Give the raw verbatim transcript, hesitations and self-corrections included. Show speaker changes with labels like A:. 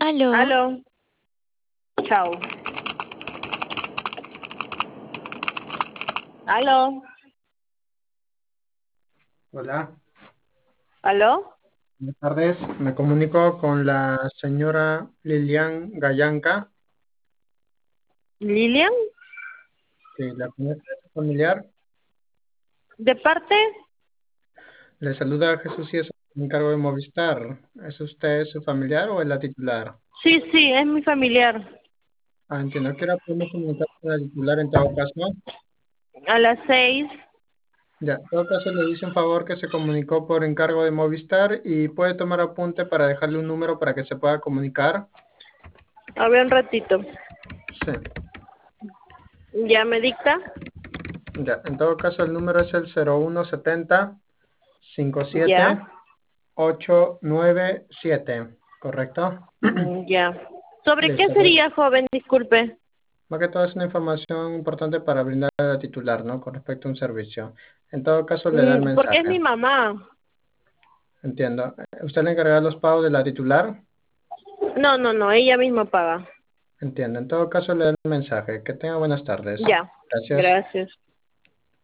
A: Aló.
B: Aló. Chao. Aló.
C: Hola,
B: ¿Aló?
C: buenas tardes. Me comunico con la señora Lilian Gallanca.
B: ¿Lilian?
C: Sí, la conoce, su familiar.
B: ¿De parte?
C: Le saluda Jesús y es un cargo de Movistar. ¿Es usted su familiar o es la titular?
B: Sí, sí, es mi familiar.
C: Ah, entiendo. ¿Qué hora podemos comunicar con la titular en todo caso?
B: A las seis.
C: Ya, en todo caso le dice un favor que se comunicó por encargo de Movistar y puede tomar apunte para dejarle un número para que se pueda comunicar.
B: A ver un ratito.
C: Sí.
B: ¿Ya me dicta?
C: Ya, en todo caso el número es el cero uno setenta cincuenta y siete
B: Ya.
C: ocho nueve siete, ¿correcto?
B: Mm, ya. ¿Sobre qué
C: Listo, pues.
B: sería, joven? Disculpe.
C: Más que todo es una información importante para brindarle a la titular, ¿no? Con respecto a un servicio. En todo caso le da el
B: Mm, porque es
C: mensaje.
B: mi mamá.
C: Entiendo. ¿Usted le encarga los pagos de la titular?
B: No, no, no, ella misma paga.
C: Entiendo. En todo caso le da el mensaje. Que tenga buenas tardes.
B: Ya.
C: Gracias.
B: Gracias.